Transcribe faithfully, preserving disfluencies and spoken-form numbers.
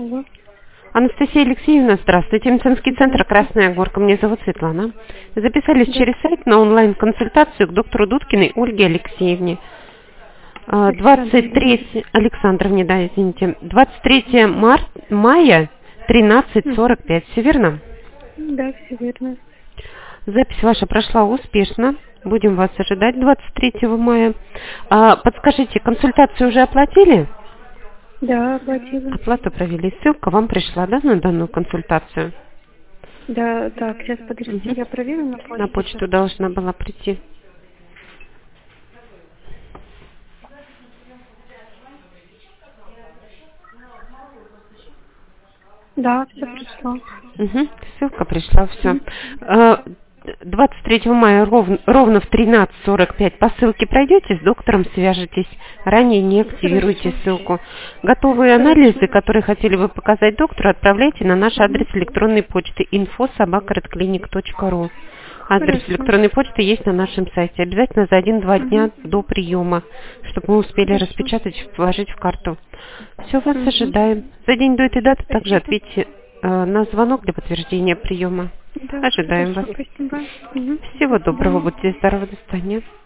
Алло. Анастасия Алексеевна, здравствуйте. Медицинский центр «Красная горка». Меня зовут Светлана. Записались Да. через сайт на онлайн-консультацию к доктору Дудкиной Ольге Алексеевне. А, двадцать третье Александровне, да, извините. двадцать третьего марта, мая, тринадцать сорок пять. Все верно? Да, все верно. Запись ваша прошла успешно. Будем вас ожидать двадцать третьего мая. А, подскажите, консультацию уже оплатили? Да, оплатила. Оплату провели. Ссылка вам пришла, да, на данную консультацию? Да, так, сейчас подождите, Мгм. я проверю на почту. На почту должна была прийти. Да, все пришло. Угу. Ссылка пришла, все. Мгм. двадцать третьего мая ровно, ровно в тринадцать сорок пять по ссылке пройдете, с доктором свяжетесь. Ранее не активируйте Хорошо. ссылку. Готовые Хорошо. анализы, которые хотели бы показать доктору, отправляйте на наш адрес электронной почты инфо собака редклиник точка ру. Адрес Хорошо. электронной почты есть на нашем сайте. Обязательно за один-два дня Мгм. до приема, чтобы мы успели Хорошо. распечатать, вложить в карту. Все, вас Мгм. ожидаем. За день до этой даты также Спасибо. ответьте э, на звонок для подтверждения приема. Да, Ожидаем вас. хорошо, спасибо. Мгм. Всего До доброго, свидания. будьте здоровы, до свидания.